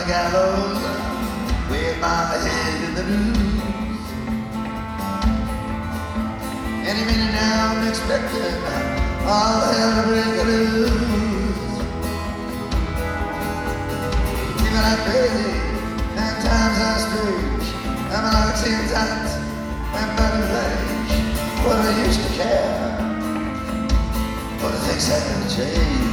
gallows with my head in the news. Any minute now I'm expecting all hell to break loose. People are crazy and times are strange. I'm like tin tight and body rage. What I used to care, but things have changed.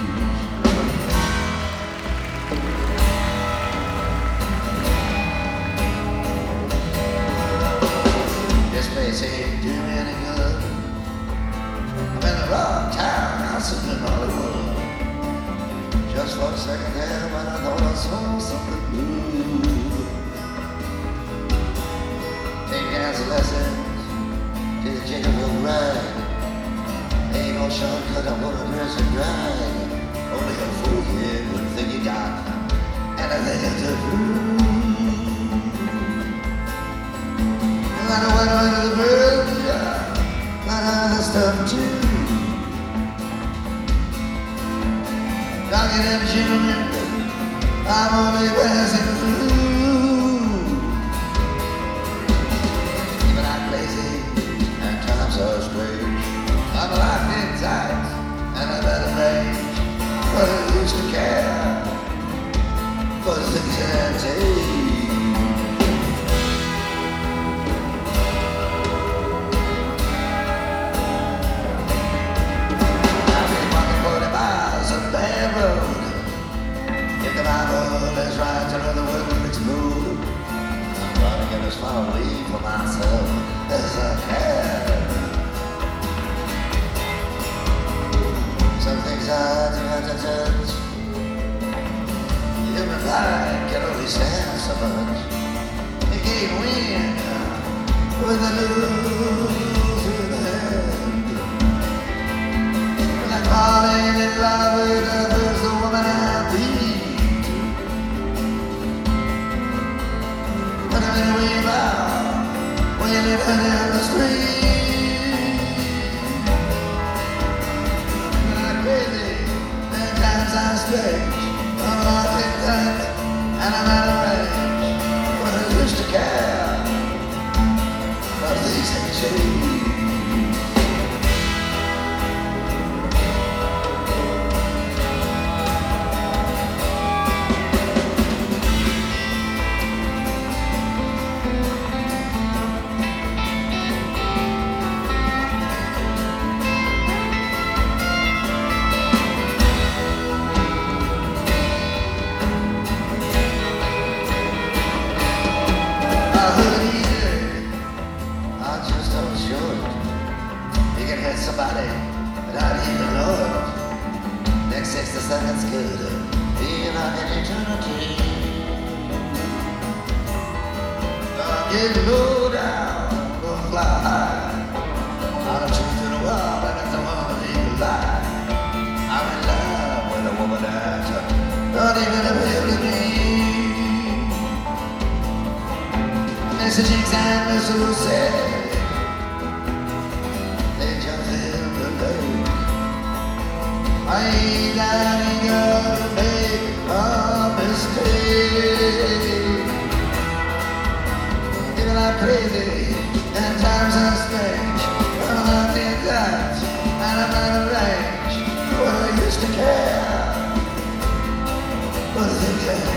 This ain't do me any good. I'm in the wrong town, I'm sitting in Hollywood. Just for a second there, when I thought I saw something new. Take dance lessons, till the chicken will ride. Ain't no shortcut, I'm gonna dress and ride. Only a fool kid would think you got anything to do. I know I know the birds, yeah, I know the stuff too. Talking and children, I'm only passing through. Even I'm lazy and times are strange. I'm locked in tight and I'm at a range. But I used to care, but things have changed. Let's ride to another world it's moved. I'm trying to get as far away from myself as I can. Some things I do have to touch. Human mind can only stand so much. It can't win with a lose in the hand. Like falling in love with others, the woman I be. We're living in the street. I'm crazy, and times are strange. I'm locked in tight, and I'm out of range. But I used to care, but things have changed. Somebody without even knowing. Next 60 seconds could be like an eternity. I'm getting low down, gonna fly high. I'm a truth in the world, and it's a unbelievable lie. I'm in love with a woman that not even appeal to me. Messaging and Miss Lucy. I ain't gonna make a mistake. Even I'm crazy and times are strange. I'm locked in tight and I'm out of range. Well, I used to care, but I think